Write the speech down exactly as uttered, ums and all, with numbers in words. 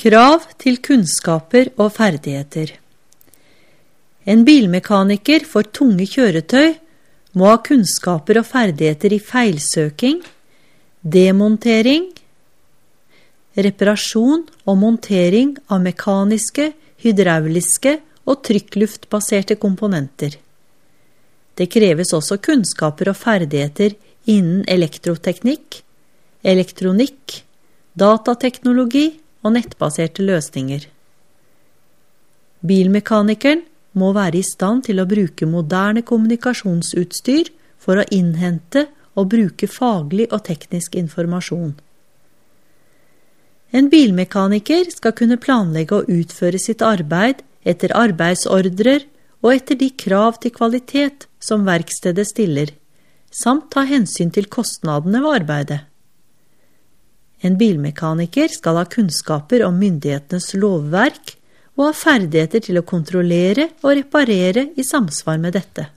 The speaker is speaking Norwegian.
Krav til kunnskaper og ferdigheter. En bilmekaniker for tunge kjøretøy må ha kunnskaper og ferdigheter i feilsøking, demontering, reparasjon og montering av mekaniske, hydrauliske og trykkluftbaserte komponenter. Det kreves også kunnskaper og ferdigheter innen elektroteknikk, elektronikk, datateknologi og nettbaserte løsninger. Bilmekanikeren må være i stand til å bruke moderne kommunikasjonsutstyr for å innhente og bruke faglig og teknisk informasjon. En bilmekaniker skal kunne planlegge og utføre sitt arbeid etter arbeidsordrer og etter de krav til kvalitet som verkstedet stiller, samt ta hensyn til kostnadene ved arbeidet. En bilmekaniker skal ha kunnskaper om myndighetenes lovverk og ha ferdigheter til å kontrollere og reparere i samsvar med dette.